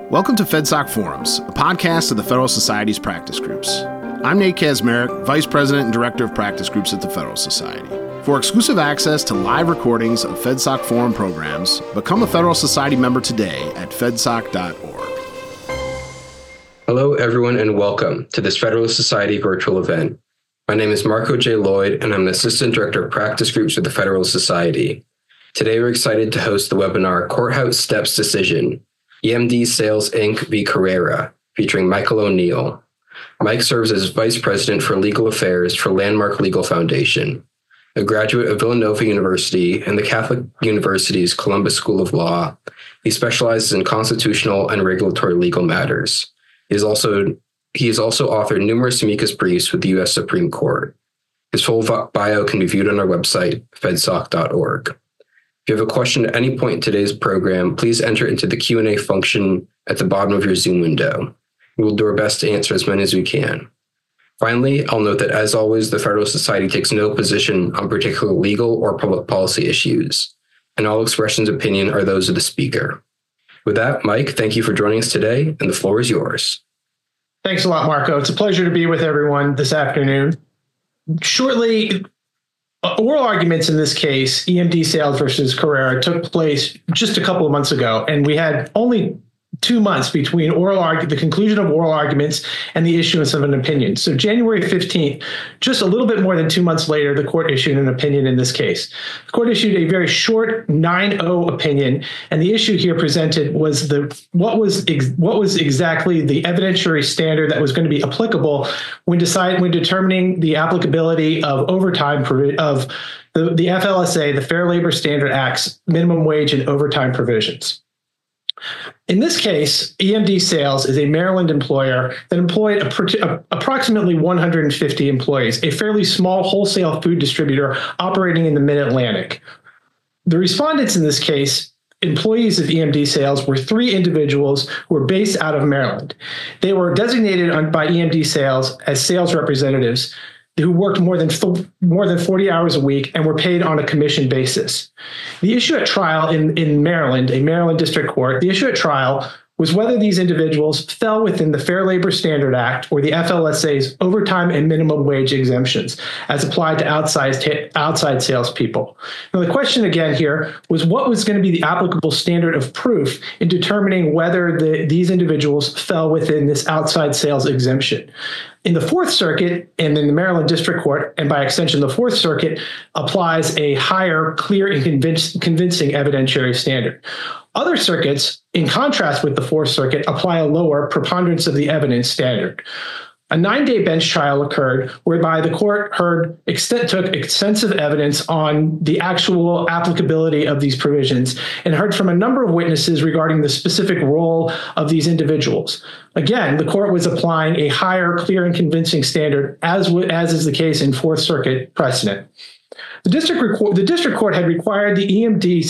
Welcome to FedSoc Forums, a podcast of the Federal Society's practice groups. I'm Nate Kazmarek, Vice President and Director of Practice Groups at the Federal Society. For exclusive access to live recordings of FedSoc Forum programs, become a Federal Society member today at fedsoc.org. Hello, everyone, and welcome to this Federal Society virtual event. My name is Marco J. Lloyd, and I'm the Assistant Director of Practice Groups with the Federal Society. Today, we're excited to host the webinar Courthouse Steps Decision, EMD Sales Inc. v. Carrera, featuring Michael O'Neill. Mike serves as Vice President for Legal Affairs for Landmark Legal Foundation. A graduate of Villanova University and the Catholic University's Columbus School of Law, he specializes in constitutional and regulatory legal matters. He has also authored numerous amicus briefs with the U.S. Supreme Court. His full bio can be viewed on our website, fedsoc.org. If you have a question at any point in today's program, please enter into the Q&A function at the bottom of your Zoom window. We will do our best to answer as many as we can. Finally, I'll note that, as always, the Federal Society takes no position on particular legal or public policy issues, and all expressions of opinion are those of the speaker. With that, Mike, thank you for joining us today, and the floor is yours. Thanks a lot, Marco. It's a pleasure to be with everyone this afternoon. Shortly, oral arguments in this case, EMD Sales versus Carrera, took place just a couple of months ago, and we had only 2 months between the conclusion of oral arguments and the issuance of an opinion. So January 15th, just a little bit more than 2 months later, the court issued an opinion in this case. The court issued a very short 9-0 opinion, and the issue here presented was what was exactly the evidentiary standard that was going to be applicable when determining the applicability of overtime of the FLSA, the Fair Labor Standards Act's minimum wage and overtime provisions. In this case, EMD Sales is a Maryland employer that employed approximately 150 employees, a fairly small wholesale food distributor operating in the Mid-Atlantic. The respondents in this case, employees of EMD Sales, were 3 individuals who were based out of Maryland. They were designated by EMD Sales as sales representatives who worked more than 40 hours a week and were paid on a commission basis. The issue at trial in Maryland, a Maryland district court, the issue at trial was whether these individuals fell within the Fair Labor Standards Act or the FLSA's overtime and minimum wage exemptions as applied to outside salespeople. Now, the question again here was what was going to be the applicable standard of proof in determining whether these individuals fell within this outside sales exemption. In the Fourth Circuit and in the Maryland District Court, and by extension, the Fourth Circuit applies a higher, clear, and convincing evidentiary standard. Other circuits, in contrast with the Fourth Circuit, apply a lower preponderance of the evidence standard. A 9-day bench trial occurred whereby the court took extensive evidence on the actual applicability of these provisions and heard from a number of witnesses regarding the specific role of these individuals. Again, the court was applying a higher, clear, and convincing standard, as is the case in Fourth Circuit precedent. The district court had required the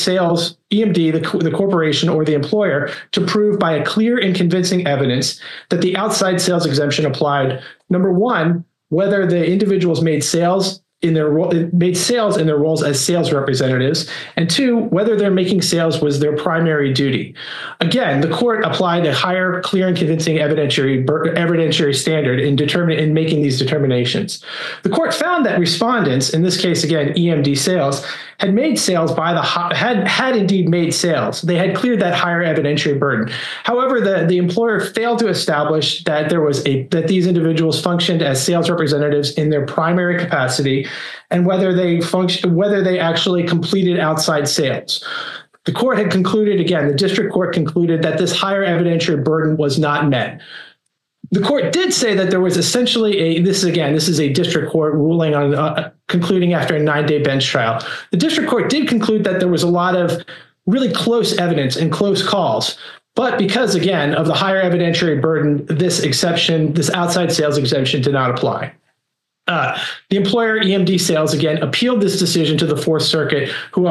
the corporation or the employer, to prove by a clear and convincing evidence that the outside sales exemption applied. Number one, whether the individuals made sales in their roles as sales representatives, and 2, whether their making sales was their primary duty. Again, the court applied a higher, clear, and convincing evidentiary standard in making these determinations. The court found that respondents, in this case again EMD Sales, had made sales had indeed made sales. They had cleared that higher evidentiary burden. However, the employer failed to establish that that these individuals functioned as sales representatives in their primary capacity, and whether they actually completed outside sales. The court had concluded, again, the district court concluded that this higher evidentiary burden was not met. The court did say that there was essentially this is a district court ruling on concluding after a 9-day bench trial. The district court did conclude that there was a lot of really close evidence and close calls. But because, again, of the higher evidentiary burden, this outside sales exemption did not apply. The employer, EMD Sales, again, appealed this decision to the Fourth Circuit, who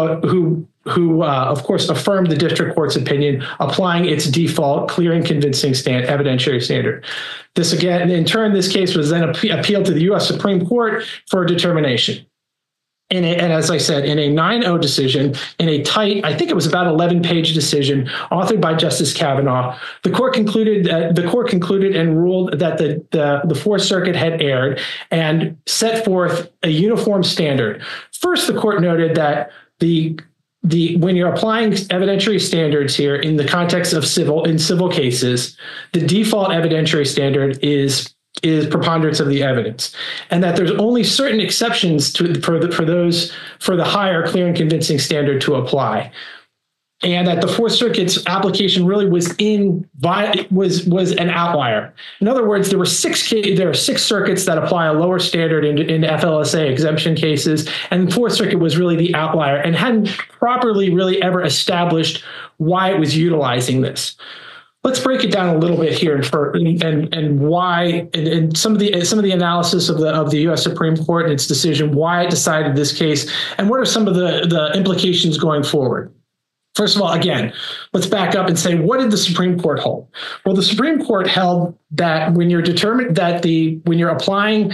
of course, affirmed the district court's opinion, applying its default clear and convincing evidentiary standard. This, again, in turn, this case was then appealed to the U.S. Supreme Court for determination. And as I said, in a 9-0 decision, in a tight, I think it was about 11-page decision authored by Justice Kavanaugh, the court concluded and ruled that the Fourth Circuit had erred and set forth a uniform standard. First, the court noted that when you're applying evidentiary standards here in the context of civil cases, the default evidentiary standard is preponderance of the evidence, and that there's only certain exceptions for the higher clear and convincing standard to apply, and that the Fourth Circuit's application really was an outlier. In other words, there are six circuits that apply a lower standard in FLSA exemption cases, and the Fourth Circuit was really the outlier and hadn't properly really ever established why it was utilizing this. Let's break it down a little bit here and why, and some of the analysis of the U.S. Supreme Court and its decision, why it decided this case, and what are some of the implications going forward. First of all, again, let's back up and say, what did the Supreme Court hold? Well, the Supreme Court held that when you're applying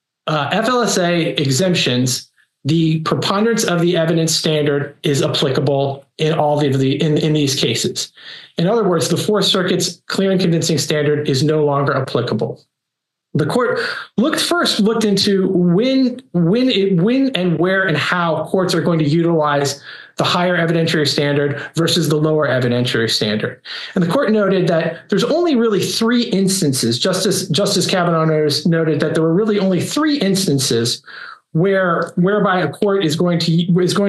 FLSA exemptions, the preponderance of the evidence standard is applicable in all in these cases. In other words, the Fourth Circuit's clear and convincing standard is no longer applicable. The court looked into when and where and how courts are going to utilize the higher evidentiary standard versus the lower evidentiary standard. And the court noted that there's only really three instances. Justice Kavanaugh noted that there were really only three instances whereby a court is going to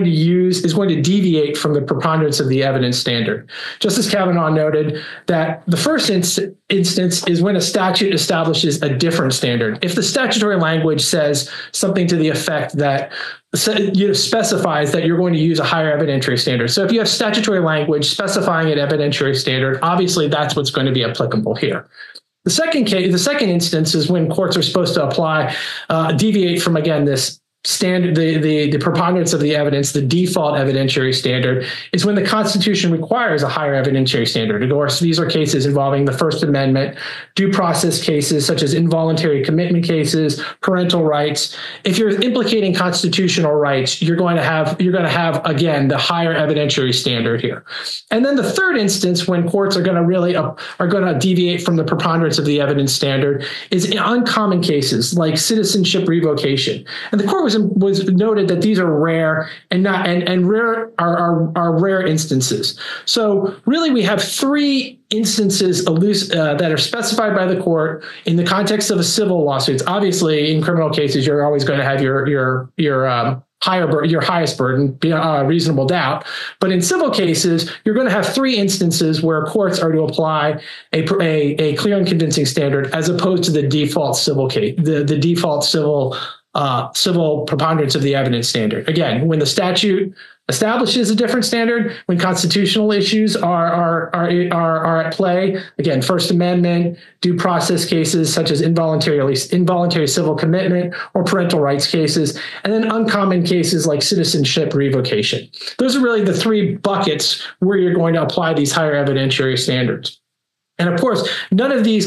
deviate from the preponderance of the evidence standard. Justice Kavanaugh noted that the first instance is when a statute establishes a different standard. If the statutory language says something to the effect that specifies that you're going to use a higher evidentiary standard. So if you have statutory language specifying an evidentiary standard, obviously that's what's going to be applicable here. The second instance is when courts are supposed to deviate from, again, this standard, the preponderance of the evidence, the default evidentiary standard, is when the Constitution requires a higher evidentiary standard. Of course, these are cases involving the First Amendment, due process cases such as involuntary commitment cases, parental rights. If you're implicating constitutional rights, you're going to have again the higher evidentiary standard here. And then the third instance, when courts are going to deviate from the preponderance of the evidence standard, is in uncommon cases like citizenship revocation. And the court was noted that these are rare and rare are rare instances. So really, we have three instances that are specified by the court in the context of a civil lawsuit. Obviously, in criminal cases, you're always going to have your highest burden, reasonable doubt. But in civil cases, you're going to have three instances where courts are to apply a clear and convincing standard as opposed to the default civil case, the default civil preponderance of the evidence standard. Again, when the statute establishes a different standard, when constitutional issues are at play, again, First Amendment, due process cases such as involuntary civil commitment or parental rights cases, and then uncommon cases like citizenship revocation. Those are really the three buckets where you're going to apply these higher evidentiary standards. And of course, none of these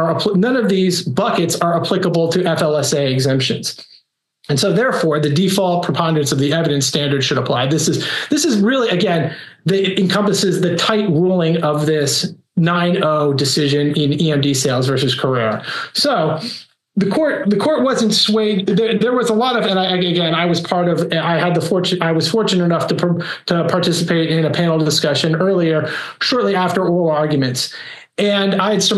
buckets are applicable to FLSA exemptions. And so therefore, the default preponderance of the evidence standard should apply. This is really, again, it encompasses the tight ruling of this 9-0 decision in EMD Sales versus Carrera. So the court wasn't swayed. There was a lot of, and I was fortunate enough to participate in a panel discussion earlier, shortly after oral arguments. And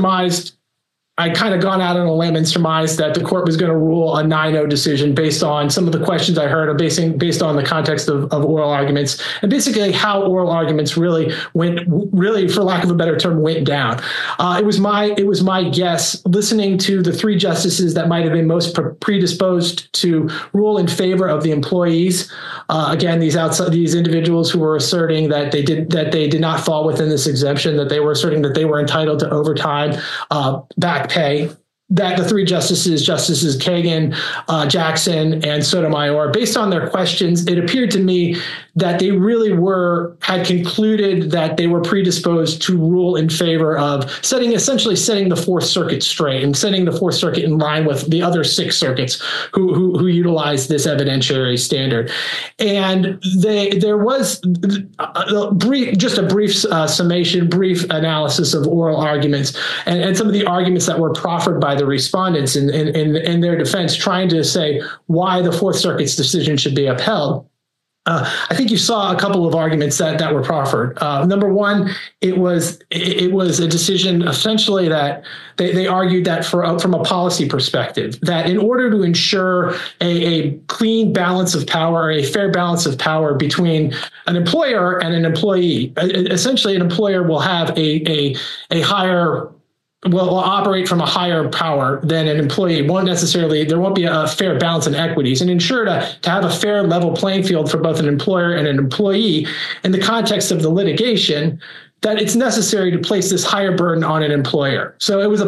I'd kind of gone out on a limb and surmised that the court was going to rule a 9-0 decision based on some of the questions I heard, based on the context of oral arguments, and basically how oral arguments really, for lack of a better term, went down. It was my guess, listening to the three justices that might have been most predisposed to rule in favor of the employees. Again, these individuals who were asserting that they did not fall within this exemption, that they were asserting that they were entitled to overtime, back pay, that the three justices Kagan, Jackson, and Sotomayor, based on their questions, it appeared to me that they really had concluded that they were predisposed to rule in favor of essentially setting the Fourth Circuit straight and setting the Fourth Circuit in line with the other six circuits who utilize this evidentiary standard. And there was a brief summation, brief analysis of oral arguments and some of the arguments that were proffered by the respondents in their defense, trying to say why the Fourth Circuit's decision should be upheld. I think you saw a couple of arguments that were proffered. Number one, it was a decision essentially that they argued that from a policy perspective, that in order to ensure a clean balance of power, a fair balance of power between an employer and an employee, essentially an employer will have a higher will operate from a higher power than an employee. There won't be a fair balance in equities, and ensure to have a fair level playing field for both an employer and an employee in the context of the litigation, that it's necessary to place this higher burden on an employer. So it was a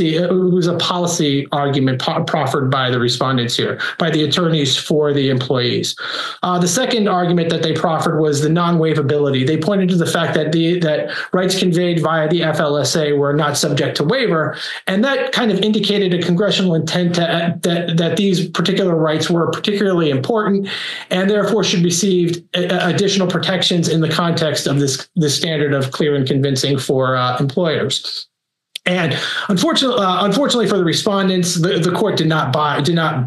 policy argument proffered by the respondents here, by the attorneys for the employees. The second argument that they proffered was the non-waivability. They pointed to the fact that rights conveyed via the FLSA were not subject to waiver, and that kind of indicated a congressional intent that these particular rights were particularly important and therefore should receive additional protections in the context of this standard of clear and convincing for employers. And unfortunately for the respondents, the court did not buy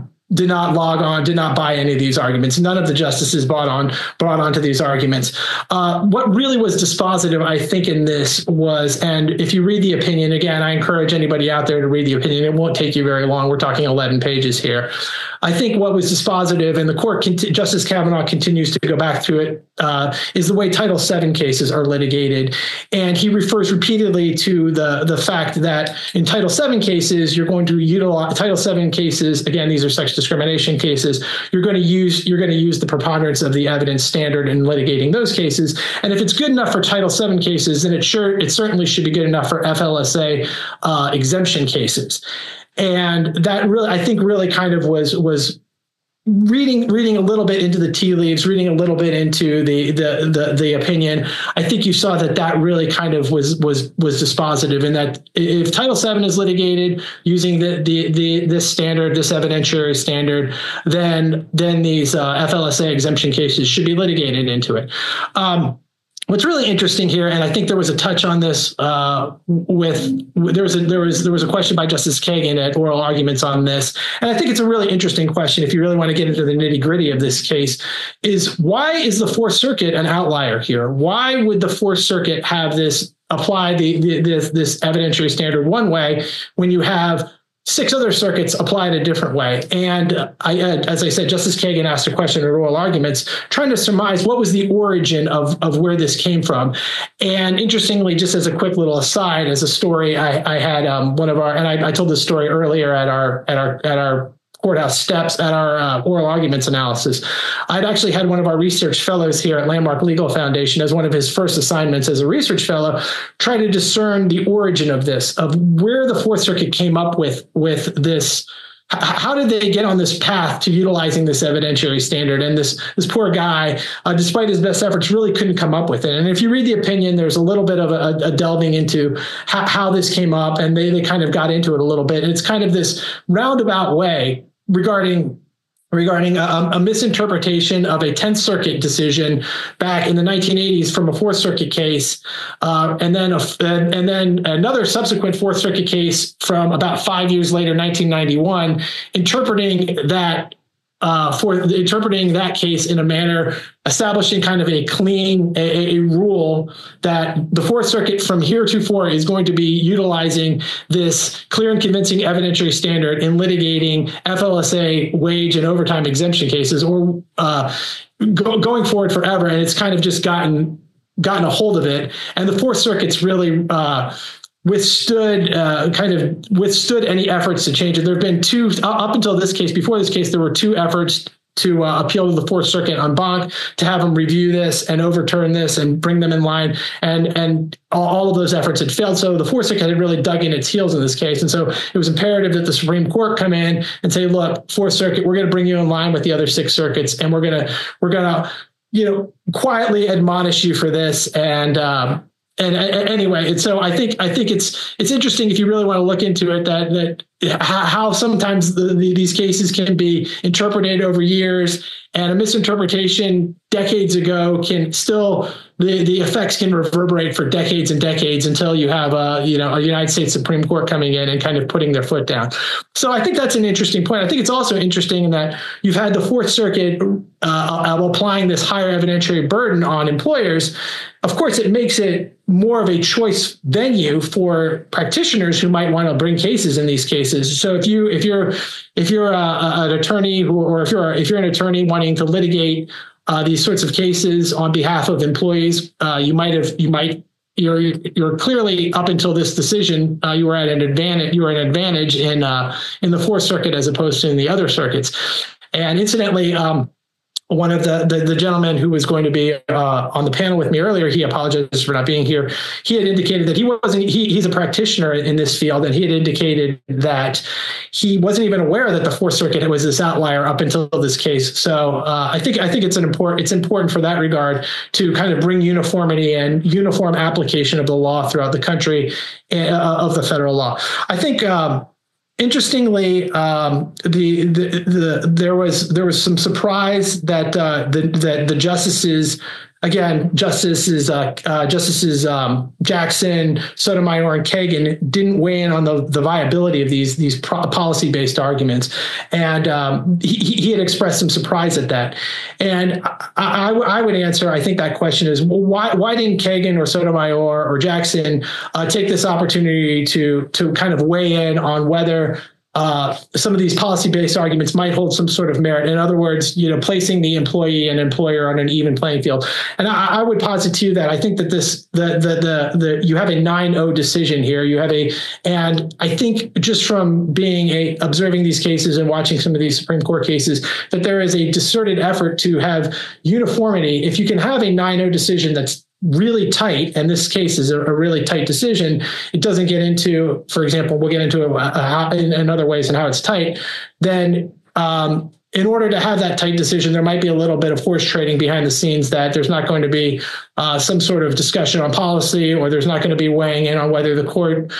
any of these arguments. None of the justices brought onto these arguments. What really was dispositive, I think, in this was, and if you read the opinion, again, I encourage anybody out there to read the opinion. It won't take you very long. We're talking 11 pages here. I think what was dispositive, and the court, Justice Kavanaugh continues to go back to it, is the way Title VII cases are litigated. And he refers repeatedly to the fact that in Title VII cases, you're going to utilize Title VII cases. Again, these are sex discrimination cases. You're going to use the preponderance of the evidence standard in litigating those cases. And if it's good enough for Title VII cases, then it certainly should be good enough for FLSA exemption cases. And that really, I think, really kind of was reading a little bit into the tea leaves, reading a little bit into the opinion. I think you saw that really kind of was dispositive, in that if Title VII is litigated using this standard, this evidentiary standard, then these FLSA exemption cases should be litigated into it. What's really interesting here, and I think there was a touch on this there was a question by Justice Kagan at oral arguments on this, and I think it's a really interesting question if you really want to get into the nitty-gritty of this case, is why is the Fourth Circuit an outlier here? Why would the Fourth Circuit have this apply this evidentiary standard one way when you have six other circuits applied a different way? And as I said, Justice Kagan asked a question in oral arguments, trying to surmise what was the origin of where this came from. And interestingly, just as a quick little aside, as a story, I had one of our, and I told this story earlier at our courthouse steps at our oral arguments analysis. I'd actually had one of our research fellows here at Landmark Legal Foundation, as one of his first assignments as a research fellow, try to discern the origin of this, of where the Fourth Circuit came up with this. How did they get on this path to utilizing this evidentiary standard? And this poor guy, despite his best efforts, really couldn't come up with it. And if you read the opinion, there's a little bit of a delving into how this came up, and they kind of got into it a little bit. And it's kind of this roundabout way regarding a misinterpretation of a 10th Circuit decision back in the 1980s from a Fourth Circuit case, and then another subsequent Fourth Circuit case from about 5 years later, 1991, interpreting that case in a manner establishing kind of a clean a rule that the Fourth Circuit from heretofore is going to be utilizing this clear and convincing evidentiary standard in litigating FLSA wage and overtime exemption cases, or going forward forever. And it's kind of just gotten a hold of it. And the Fourth Circuit's really withstood any efforts to change it. There have been two, up until this case, before this case, there were two efforts appeal to the Fourth Circuit en banc, to have them review this and overturn this and bring them in line. And all of those efforts had failed. So the Fourth Circuit had really dug in its heels in this case. And so it was imperative that the Supreme Court come in and say, look, Fourth Circuit, we're going to bring you in line with the other 6 circuits, and we're going to quietly admonish you for this. And anyway, and so I think it's interesting, if you really want to look into it, that how sometimes these cases can be interpreted over years, and a misinterpretation decades ago can still, the effects can reverberate for decades and decades until you have a United States Supreme Court coming in and kind of putting their foot down. So I think that's an interesting point. I think it's also interesting in that you've had the Fourth Circuit applying this higher evidentiary burden on employers. Of course, it makes it more of a choice venue for practitioners who might want to bring cases in these cases. So if you're an attorney, or if you're an attorney wanting to litigate these sorts of cases on behalf of employees, you're clearly, up until this decision, you were at an advantage. You were an advantage in the Fourth Circuit as opposed to in the other circuits. And incidentally, one of the gentlemen who was going to be on the panel with me earlier, he apologizes for not being here. He had indicated that he's a practitioner in this field, and he had indicated that he wasn't even aware that the Fourth Circuit was this outlier up until this case. So I think it's important for that regard to kind of bring uniformity and uniform application of the law throughout the country, of the federal law. I think. Interestingly, there was some surprise that the justices, again, Justices Jackson, Sotomayor, and Kagan didn't weigh in on the viability of these policy-based arguments, and he had expressed some surprise at that. And I would answer, I think that question is, well, why didn't Kagan or Sotomayor or Jackson take this opportunity to kind of weigh in on whether some of these policy-based arguments might hold some sort of merit? In other words, placing the employee and employer on an even playing field. And I would posit to you that I think that you have a 9-0 decision here. And I think just from observing these cases and watching some of these Supreme Court cases, that there is a concerted effort to have uniformity. If you can have a 9-0 decision that's really tight, and this case is a really tight decision, it doesn't get into, for example, we'll get into in other ways and how it's tight, then in order to have that tight decision, there might be a little bit of horse trading behind the scenes, that there's not going to be some sort of discussion on policy, or there's not going to be weighing in on whether the court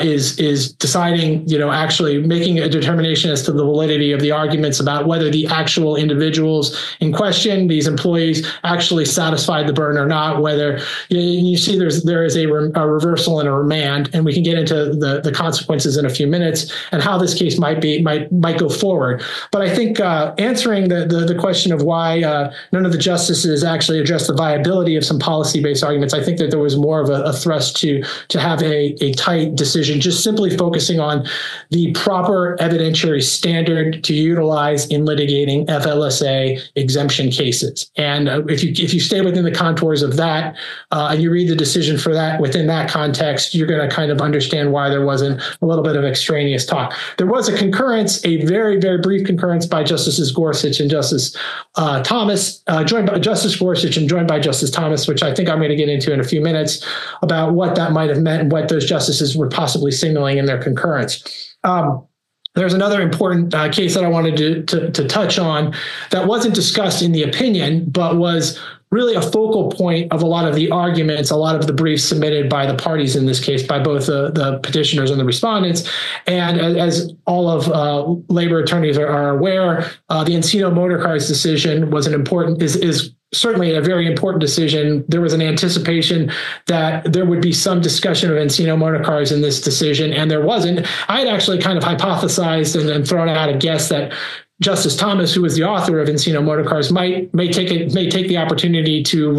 is deciding, actually making a determination as to the validity of the arguments about whether the actual individuals in question, these employees, actually satisfied the burden or not, whether you see there is a reversal and a remand, and we can get into the consequences in a few minutes and how this case might go forward. But I think answering the question of why none of the justices actually addressed the viability of some policy-based arguments, I think that there was more of a thrust to have a tight decision, just simply focusing on the proper evidentiary standard to utilize in litigating FLSA exemption cases. And if you stay within the contours of that, and you read the decision for that within that context, you're going to kind of understand why there wasn't a little bit of extraneous talk. There was a concurrence, a very, very brief concurrence by Justices Gorsuch and Justice Thomas, joined by Justice Gorsuch and joined by Justice Thomas, which I think I'm going to get into in a few minutes, about what that might have meant and what those justices were possibly signaling in their concurrence. There's another important case that I wanted to touch on that wasn't discussed in the opinion, but was really a focal point of a lot of the arguments, a lot of the briefs submitted by the parties in this case, by both the petitioners and the respondents. And as all of labor attorneys are aware, the Encino Motorcars decision was is certainly a very important decision. There was an anticipation that there would be some discussion of Encino Motorcars in this decision, and there wasn't. I had actually kind of hypothesized and thrown out a guess that Justice Thomas, who was the author of Encino Motorcars, may take the opportunity to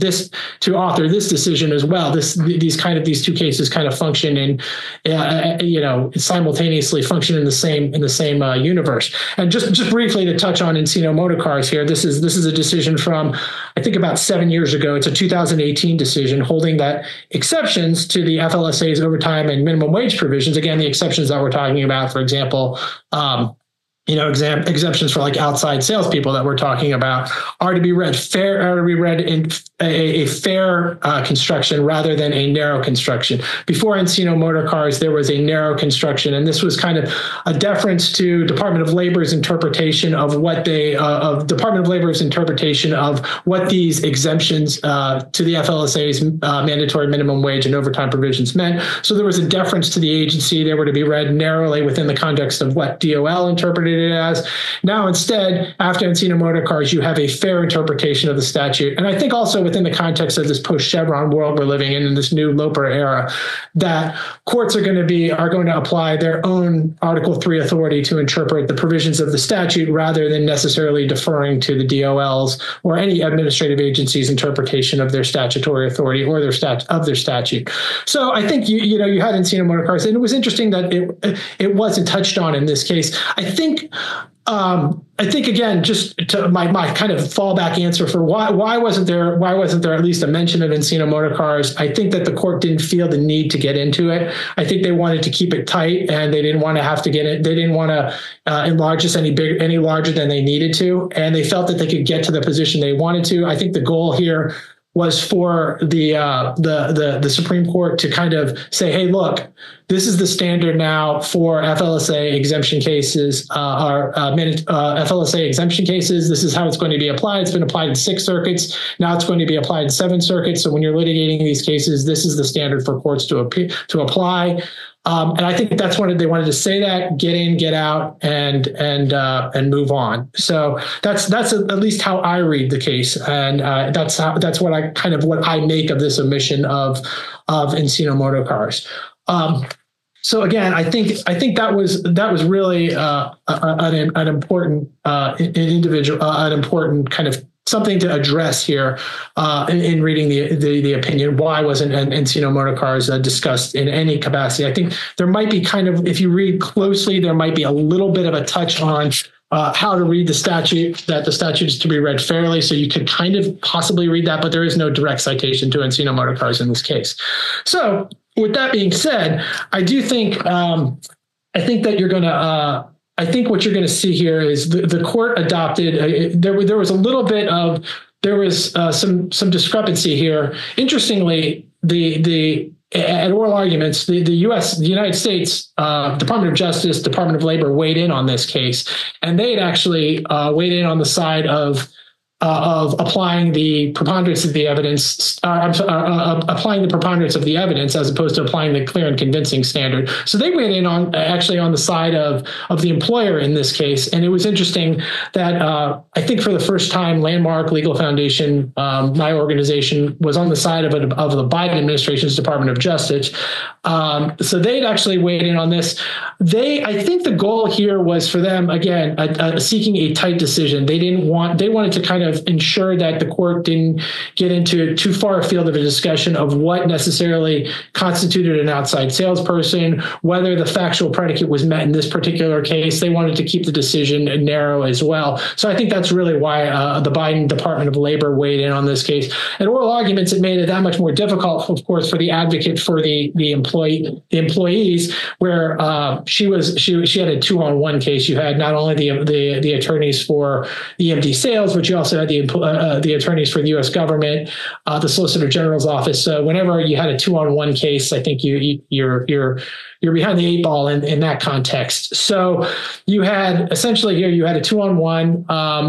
author this decision as well. These two cases kind of function in, simultaneously function in the same universe. And just briefly to touch on Encino Motorcars here, this is a decision from, I think, about 7 years ago. It's a 2018 decision holding that exceptions to the FLSA's overtime and minimum wage provisions, again, the exceptions that we're talking about, for example, exemptions for like outside salespeople that we're talking about are to be read in a fair construction rather than a narrow construction. Before Encino Motor Cars, there was a narrow construction, and this was kind of a deference to Department of Labor's interpretation of what these exemptions to the FLSA's mandatory minimum wage and overtime provisions meant. So there was a deference to the agency. They were to be read narrowly within the context of what DOL interpreted it as. Now, instead, after Encino Motor Cars, you have a fair interpretation of the statute. And I think also within the context of this post-Chevron world we're living in this new Loper era, that courts are going to apply their own Article 3 authority to interpret the provisions of the statute rather than necessarily deferring to the DOL's or any administrative agency's interpretation of their statutory authority or their statute. So I think you had Encino Motor Cars, and it was interesting that it wasn't touched on in this case. I think again, just to my kind of fallback answer for why wasn't there at least a mention of Encino Motor Cars? I think that the court didn't feel the need to get into it. I think they wanted to keep it tight, and they didn't want to have to get it. They didn't want to enlarge this any larger than they needed to, and they felt that they could get to the position they wanted to. I think the goal here was for the Supreme Court to kind of say, hey, look, this is the standard now for FLSA exemption cases, FLSA exemption cases. This is how it's going to be applied. It's been applied in 6 circuits. Now it's going to be applied in 7 circuits. So when you're litigating these cases, this is the standard for courts to apply. And I think that's what they wanted to say, that get in, get out, and move on. So that's at least how I read the case, and that's what I make of this omission of Encino Motor Cars. So again, I think that was really an important individual, an important kind of something to address here in reading the opinion. Why wasn't Encino Motor Cars discussed in any capacity? I think there might be if you read closely, there might be a little bit of a touch on how to read the statute, that the statute is to be read fairly. So you could kind of possibly read that, but there is no direct citation to Encino Motor Cars in this case. So with that being said, I do think, I think that you're going to, I think what you're going to see here is the court adopted. There was a little bit of some discrepancy here. Interestingly, at oral arguments, the United States Department of Justice, Department of Labor weighed in on this case, and they had actually weighed in on the side of applying the preponderance of the evidence, applying the preponderance of the evidence as opposed to applying the clear and convincing standard. So they went in on the side of the employer in this case. And it was interesting that I think for the first time, Landmark Legal Foundation, my organization, was on the side of the Biden administration's Department of Justice. So they'd actually weighed in on this. I think the goal here was for them, again, seeking a tight decision. They wanted to kind of ensure that the court didn't get into too far afield of a discussion of what necessarily constituted an outside salesperson, whether the factual predicate was met in this particular case. They wanted to keep the decision narrow as well. So I think that's really why the Biden Department of Labor weighed in on this case. At oral arguments, it made it that much more difficult, of course, for the advocate for the employees, where she had a 2-on-1 case. You had not only the attorneys for EMD sales, but you also had the attorneys for the U.S. government, the Solicitor General's office. So whenever you had a 2-on-1 case, I think you're behind the 8 ball in that context. So you had essentially here you had a 2-on-1.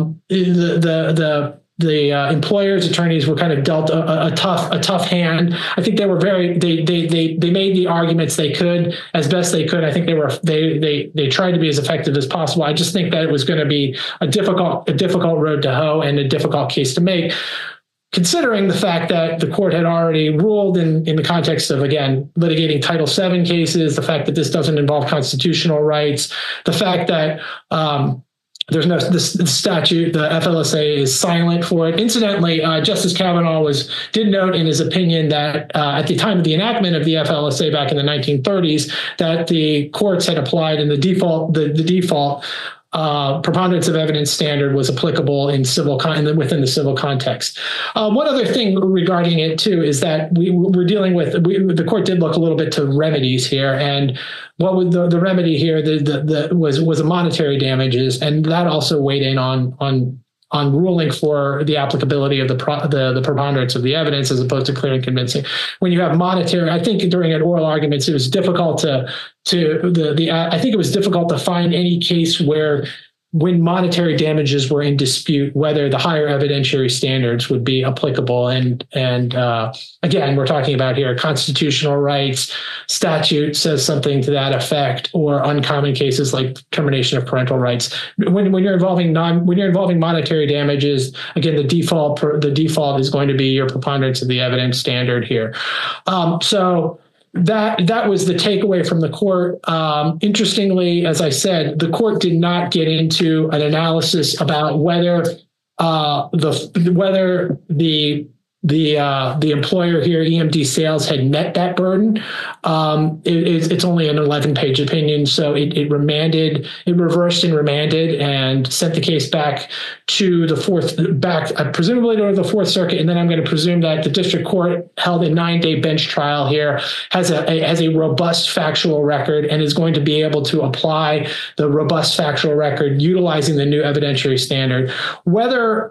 The employer's attorneys were kind of dealt a tough hand. I think they were they made the arguments they could as best they could. I think they tried to be as effective as possible. I just think that it was going to be a difficult road to hoe and a difficult case to make, considering the fact that the court had already ruled in the context of, again, litigating Title VII cases, the fact that this doesn't involve constitutional rights, the fact that there's no this statute, the FLSA is silent for it. Incidentally, Justice Kavanaugh did note in his opinion that at the time of the enactment of the FLSA back in the 1930s, that the courts had applied in the default preponderance of evidence standard was applicable in within the civil context. One other thing regarding it too is that we're dealing with the court did look a little bit to remedies here, and what would the remedy here was monetary damages, and that also weighed in on ruling for the applicability of the preponderance of the evidence as opposed to clear and convincing. When you have monetary, I think during an oral arguments, it was difficult I think it was difficult to find any case where when monetary damages were in dispute, whether the higher evidentiary standards would be applicable. And again, we're talking about here constitutional rights, statute says something to that effect, or uncommon cases like termination of parental rights. When you're involving monetary damages, again, the default is going to be your preponderance of the evidence standard here. So that was the takeaway from the court. Interestingly, as I said, the court did not get into an analysis about whether the employer here, EMD Sales, had met that burden. It's only an 11-page opinion, so it reversed and remanded and sent the case back to presumably to the Fourth Circuit. And then I'm going to presume that the district court held a 9-day bench trial here, has a robust factual record, and is going to be able to apply the robust factual record utilizing the new evidentiary standard. Whether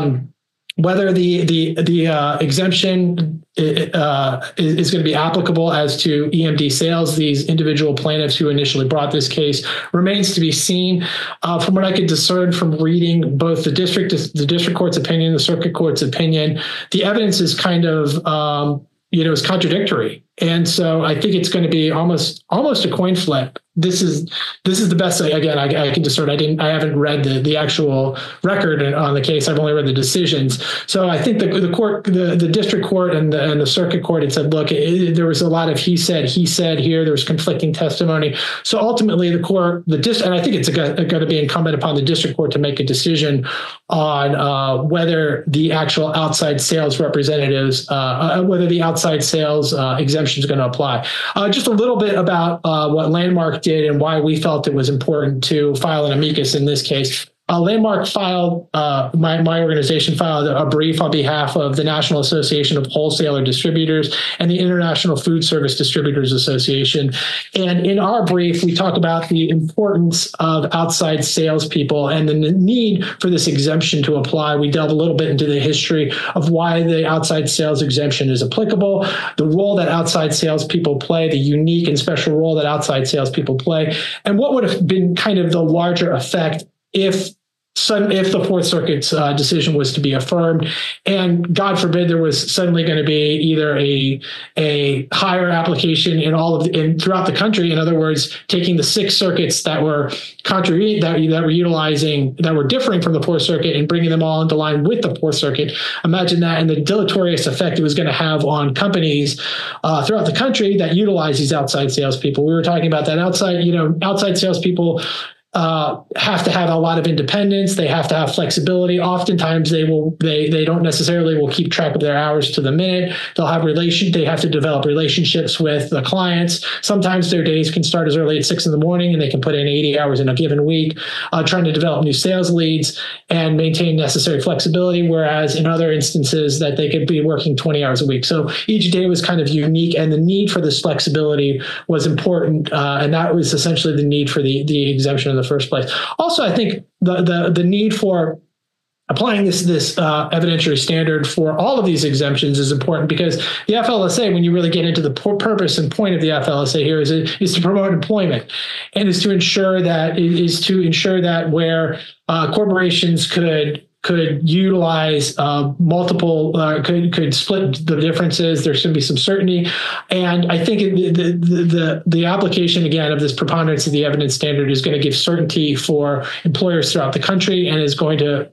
the exemption is going to be applicable as to EMD Sales, these individual plaintiffs who initially brought this case, remains to be seen. From what I could discern from reading both the district court's opinion, the circuit court's opinion, the evidence is kind of is contradictory, and so I think it's going to be almost a coin flip. This is the best. Again, I can discern. I haven't read the actual record on the case. I've only read the decisions. So I think the district court and the circuit court had said, look, there was a lot of he said here. There was conflicting testimony. So ultimately, the court, and I think it's going to be incumbent upon the district court to make a decision on whether the actual outside sales representatives, whether the outside sales exemption is going to apply. Just a little bit about what Landmark did and why we felt it was important to file an amicus in this case. Landmark filed, my organization filed a brief on behalf of the National Association of Wholesaler Distributors and the International Food Service Distributors Association. And in our brief, we talk about the importance of outside salespeople and the need for this exemption to apply. We delve a little bit into the history of why the outside sales exemption is applicable, the role that outside salespeople play, the unique and special role that outside salespeople play, and what would have been kind of the larger effect if the Fourth Circuit's decision was to be affirmed, and God forbid there was suddenly going to be either a higher application throughout the country. In other words, taking the 6 circuits that were that were differing from the Fourth Circuit and bringing them all into line with the Fourth Circuit. Imagine that, and the deleterious effect it was going to have on companies throughout the country that utilize these outside salespeople. We were talking about that outside salespeople have to have a lot of independence. They have to have flexibility. Oftentimes they don't necessarily will keep track of their hours to the minute. They have to develop relationships with the clients. Sometimes their days can start as early as 6 a.m. and they can put in 80 hours in a given week, trying to develop new sales leads and maintain necessary flexibility. Whereas in other instances that they could be working 20 hours a week. So each day was kind of unique, and the need for this flexibility was important. And that was essentially the need for the exemption in the first place. Also, I think the need for applying this evidentiary standard for all of these exemptions is important, because the FLSA, when you really get into the purpose and point of the FLSA here, is to promote employment, and is to ensure that where corporations could utilize multiple, could split the differences. There's going to be some certainty. And I think the application, again, of this preponderance of the evidence standard is going to give certainty for employers throughout the country, and is going to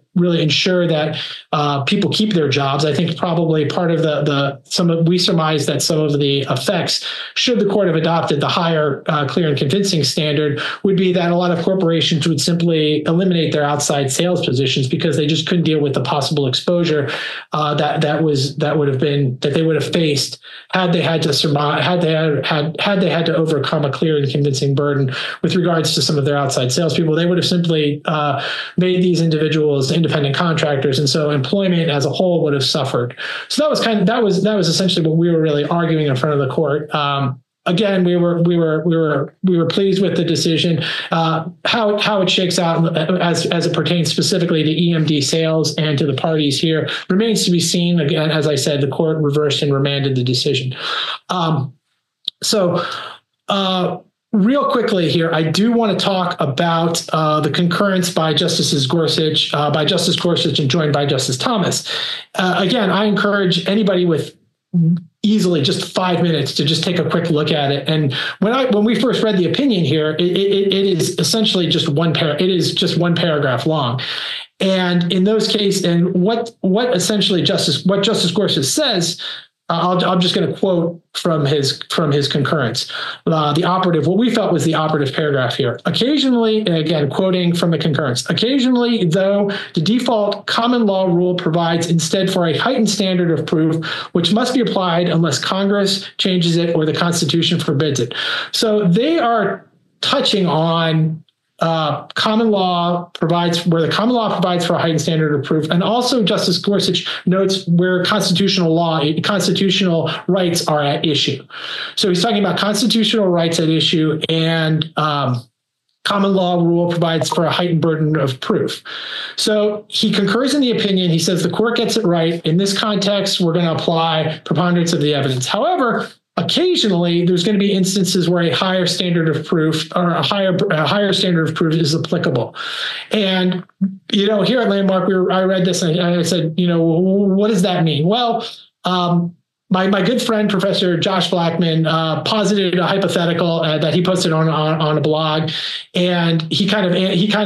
really ensure that people keep their jobs. I think probably part of we surmise that some of the effects, should the court have adopted the higher clear and convincing standard, would be that a lot of corporations would simply eliminate their outside sales positions because they just couldn't deal with the possible exposure that they would have faced had they had to survive, had they had to overcome a clear and convincing burden with regards to some of their outside salespeople. They would have simply made these individuals independent contractors, and so employment as a whole would have suffered. So that was essentially what we were really arguing in front of the court. Again, we were pleased with the decision. How it shakes out as it pertains specifically to EMD sales and to the parties here remains to be seen. Again, as I said, the court reversed and remanded the decision. Real quickly here, I do want to talk about the concurrence by Justice Gorsuch and joined by Justice Thomas. Again, I encourage anybody with easily just 5 minutes to just take a quick look at it. And when we first read the opinion here, it is essentially just one paragraph long. And in those cases, and what essentially Justice Gorsuch says, I'm just going to quote from his concurrence. What we felt was the operative paragraph here. Occasionally, and again, quoting from the concurrence, occasionally, though, the default common law rule provides instead for a heightened standard of proof, which must be applied unless Congress changes it or the Constitution forbids it. So they are touching on common law provides for a heightened standard of proof. And also Justice Gorsuch notes where constitutional rights are at issue. So he's talking about constitutional rights at issue, and common law rule provides for a heightened burden of proof. So he concurs in the opinion. He says the court gets it right. In this context, we're going to apply preponderance of the evidence. However, occasionally, there's going to be instances where a higher standard of proof is applicable. And, here at Landmark, I read this and I said, what does that mean? Well, my good friend, Professor Josh Blackman, posited a hypothetical that he posted on a blog, and he kind of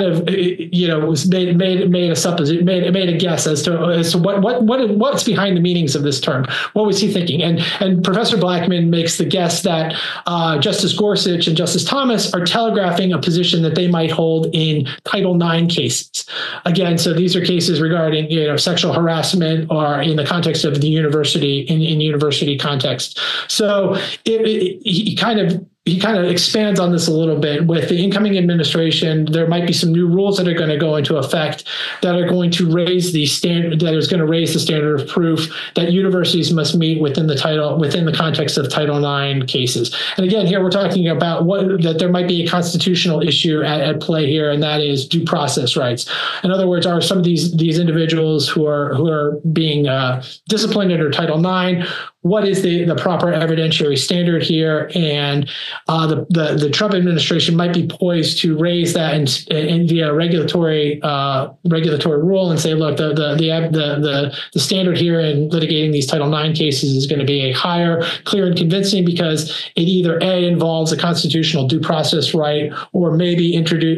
made a guess as to what's behind the meanings of this term. What was he thinking? And Professor Blackman makes the guess that Justice Gorsuch and Justice Thomas are telegraphing a position that they might hold in Title IX cases. Again, so these are cases regarding sexual harassment, or in the context of the university in university context. So he kind of expands on this a little bit. With the incoming administration, there might be some new rules that are going to go into effect that are going to raise the standard of proof that universities must meet within the context of Title IX cases. And again, here we're talking about that there might be a constitutional issue at play here, and that is due process rights. In other words, are some of these individuals who are being disciplined under Title IX, what is the proper evidentiary standard here? And the Trump administration might be poised to raise that in via regulatory rule and say, look, the standard here in litigating these Title IX cases is going to be a higher, clear and convincing, because it either involves a constitutional due process right, or maybe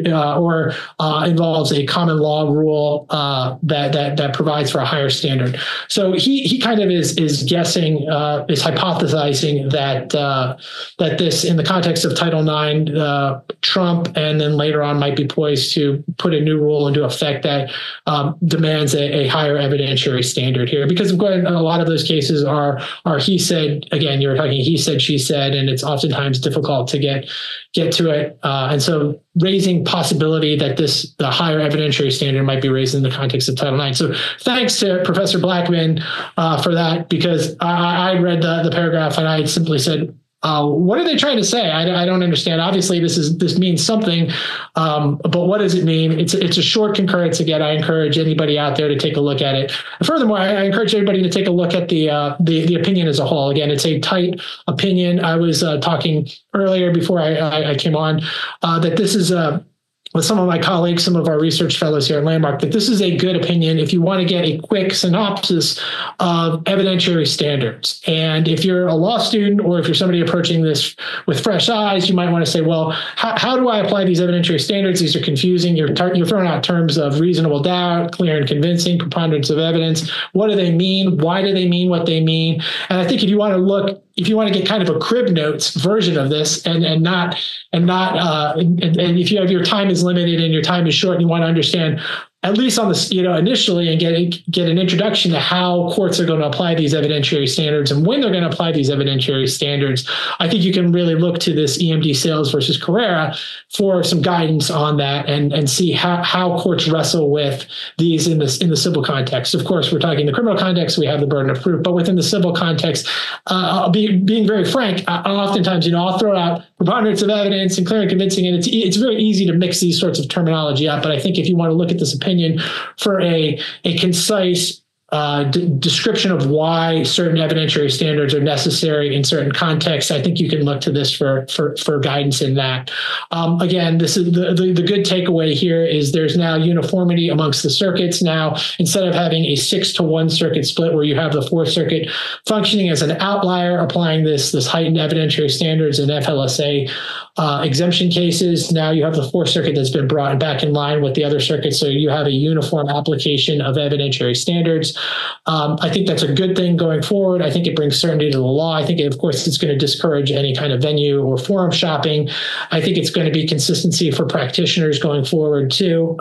involves a common law rule that provides for a higher standard. So he kind of is guessing. Is hypothesizing that this, in the context of Title IX, Trump and then later on might be poised to put a new rule into effect that demands a higher evidentiary standard here. Because a lot of those cases are he said, again, you're talking he said, she said, and it's oftentimes difficult to get to it. And so raising possibility that the higher evidentiary standard might be raised in the context of Title IX. So thanks to Professor Blackman for that, because I read the paragraph and I simply said, what are they trying to say? I don't understand. Obviously, this means something, but what does it mean? It's a short concurrence. Again, I encourage anybody out there to take a look at it. Furthermore, I encourage everybody to take a look at the opinion as a whole. Again, it's a tight opinion. I was talking earlier before I came on that this is with some of my colleagues, some of our research fellows here at Landmark, that this is a good opinion if you want to get a quick synopsis of evidentiary standards. And if you're a law student or if you're somebody approaching this with fresh eyes, you might want to say, well, how do I apply these evidentiary standards? These are confusing. You're throwing out terms of reasonable doubt, clear and convincing, preponderance of evidence. What do they mean? Why do they mean what they mean? And I think if you want to get kind of a crib notes version of this and if you have your time is limited and your time is short and you want to understand at least on this, initially and get an introduction to how courts are going to apply these evidentiary standards and when they're going to apply these evidentiary standards, I think you can really look to this EMD Sales versus Carrera for some guidance on that and see how courts wrestle with these in the civil context. Of course, we're talking the criminal context, we have the burden of proof, but within the civil context, being very frank, oftentimes, I'll throw out preponderance of evidence and clear and convincing, and it's very easy to mix these sorts of terminology up. But I think if you want to look at this opinion for a concise description of why certain evidentiary standards are necessary in certain contexts, I think you can look to this for guidance in that. Again, this is the good takeaway here is there's now uniformity amongst the circuits. Now, instead of having a 6-to-1 circuit split where you have the Fourth Circuit functioning as an outlier, applying this heightened evidentiary standards in FLSA exemption cases, now you have the Fourth Circuit that's been brought back in line with the other circuits. So you have a uniform application of evidentiary standards. I think that's a good thing going forward. I think it brings certainty to the law. I think, of course, it's going to discourage any kind of venue or forum shopping. I think it's going to be consistency for practitioners going forward, too.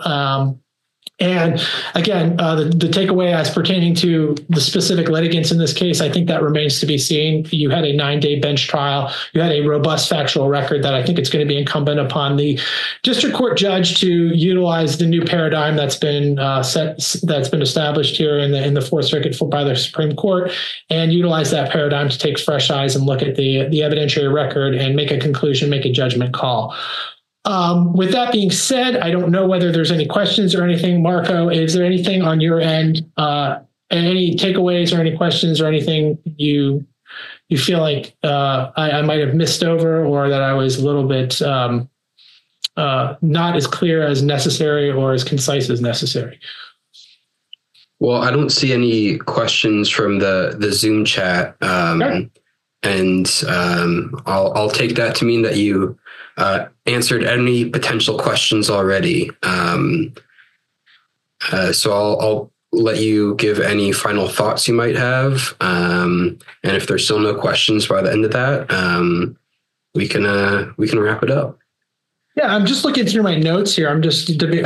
And again, the takeaway as pertaining to the specific litigants in this case, I think that remains to be seen. You had a 9-day bench trial. You had a robust factual record that I think it's going to be incumbent upon the district court judge to utilize the new paradigm that's been established here in the Fourth Circuit by the Supreme Court, and utilize that paradigm to take fresh eyes and look at the evidentiary record and make a conclusion, make a judgment call. With that being said, I don't know whether there's any questions or anything. Marco, is there anything on your end, any takeaways or any questions or anything you feel like I might have missed over, or that I was a little bit not as clear as necessary or as concise as necessary? Well, I don't see any questions from the Zoom chat, Okay. And I'll take that to mean that you answered any potential questions already. So I'll let you give any final thoughts you might have. And if there's still no questions by the end of that, we can wrap it up. Yeah, I'm just looking through my notes here. I want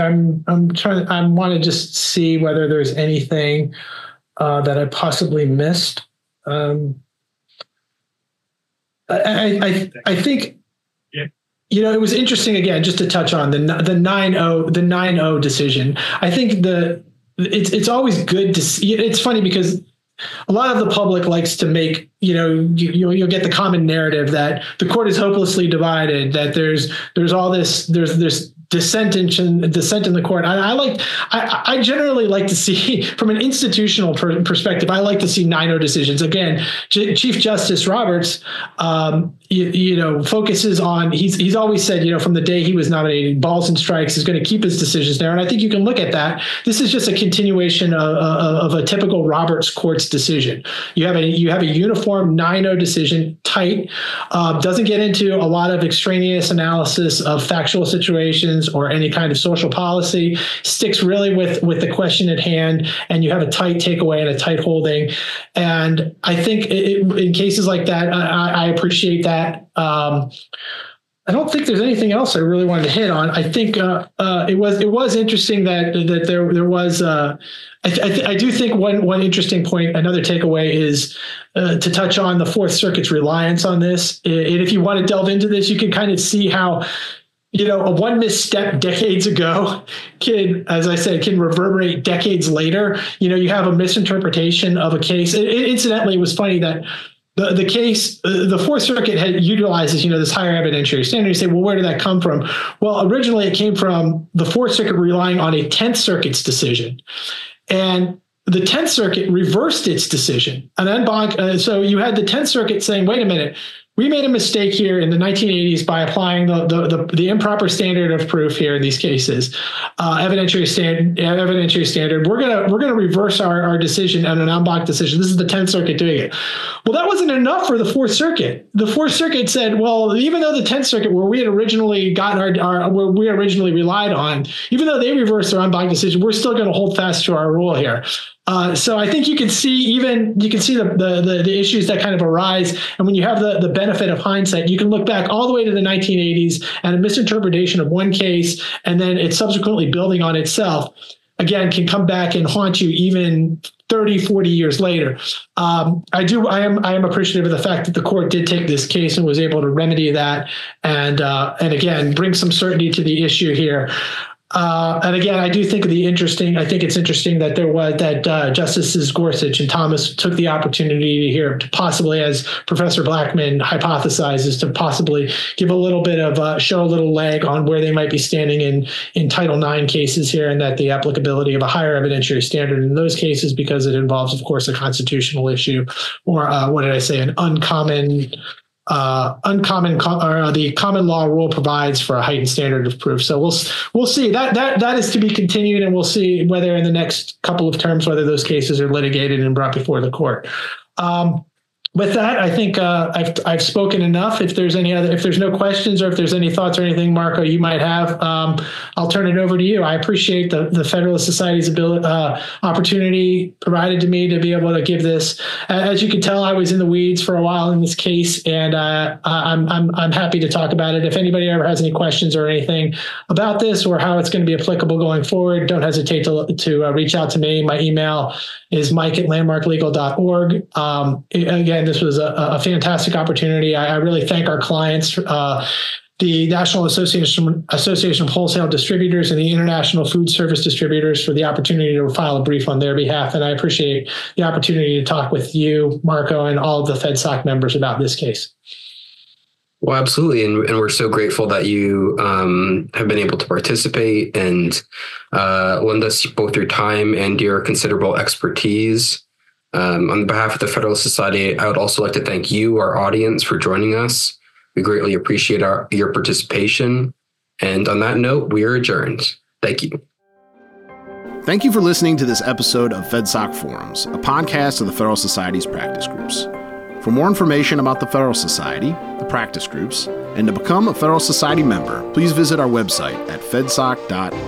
to just see whether there's anything that I possibly missed. I think, it was interesting, again, just to touch on the 9-0 decision. I think it's always good to see. It's funny because a lot of the public likes to make, you'll get the common narrative that the court is hopelessly divided, that there's all this, there's dissent in the court. I generally like to see, from an institutional perspective, I like to see 9-0 decisions. Again, Chief Justice Roberts, focuses on, he's always said, from the day he was nominated, balls and strikes, is going to keep his decisions there. And I think you can look at that. This is just a continuation of a typical Roberts court's decision. You have a uniform 9-0 decision, tight, doesn't get into a lot of extraneous analysis of factual situations or any kind of social policy, sticks really with the question at hand, and you have a tight takeaway and a tight holding. And I think in cases like that, I appreciate that. I don't think there's anything else I really wanted to hit on. I think it was interesting that there was. I do think one interesting point, another takeaway, is to touch on the Fourth Circuit's reliance on this. And if you want to delve into this, you can kind of see how, a one misstep decades ago can reverberate decades later. You have a misinterpretation of a case. Incidentally, it was funny that the case, the Fourth Circuit utilizes, this higher evidentiary standard. You say, well, where did that come from? Well, originally it came from the Fourth Circuit relying on a 10th Circuit's decision. And the 10th Circuit reversed its decision. And then so you had the 10th Circuit saying, wait a minute, we made a mistake here in the 1980s by applying the improper standard of proof here in these cases, evidentiary standard. We're gonna reverse our decision on an en banc decision. This is the 10th Circuit doing it. Well, that wasn't enough for the Fourth Circuit. The Fourth Circuit said, well, even though the 10th Circuit, where we had originally gotten where we originally relied on, even though they reversed their en banc decision, we're still going to hold fast to our rule here. So I think you can see the issues that kind of arise, and when you have the benefit of hindsight, you can look back all the way to the 1980s and a misinterpretation of one case, and then it's subsequently building on itself. Again, can come back and haunt you even 30, 40 years later. I am appreciative of the fact that the court did take this case and was able to remedy that, and again bring some certainty to the issue here. And again, I think it's interesting that Justices Gorsuch and Thomas took the opportunity here to possibly, as Professor Blackman hypothesizes, to possibly give a little bit of show a little leg on where they might be standing in Title IX cases here, and that the applicability of a higher evidentiary standard in those cases, because it involves, of course, a constitutional issue, or an uncommon. The common law rule provides for a heightened standard of proof. So we'll see. That is to be continued, and we'll see whether in the next couple of terms whether those cases are litigated and brought before the court. With that, I think I've spoken enough. If there's no questions, or if there's any thoughts or anything, Marco, you might have, I'll turn it over to you. I appreciate the Federalist Society's opportunity provided to me to be able to give this. As you can tell, I was in the weeds for a while in this case, and I'm happy to talk about it. If anybody ever has any questions or anything about this, or how it's going to be applicable going forward, don't hesitate to reach out to me. My email is mike@landmarklegal.org. Again, this was a fantastic opportunity. I really thank our clients, the National Association of Wholesale Distributors and the International Food Service Distributors, for the opportunity to file a brief on their behalf. And I appreciate the opportunity to talk with you, Marco, and all of the FedSoc members about this case. Well, absolutely. And we're so grateful that you have been able to participate and lend us both your time and your considerable expertise. On behalf of the Federalist Society, I would also like to thank you, our audience, for joining us. We greatly appreciate your participation. And on that note, we are adjourned. Thank you. Thank you for listening to this episode of FedSoc Forums, a podcast of the Federalist Society's practice groups. For more information about the Federalist Society, the practice groups, and to become a Federalist Society member, please visit our website at fedsoc.org.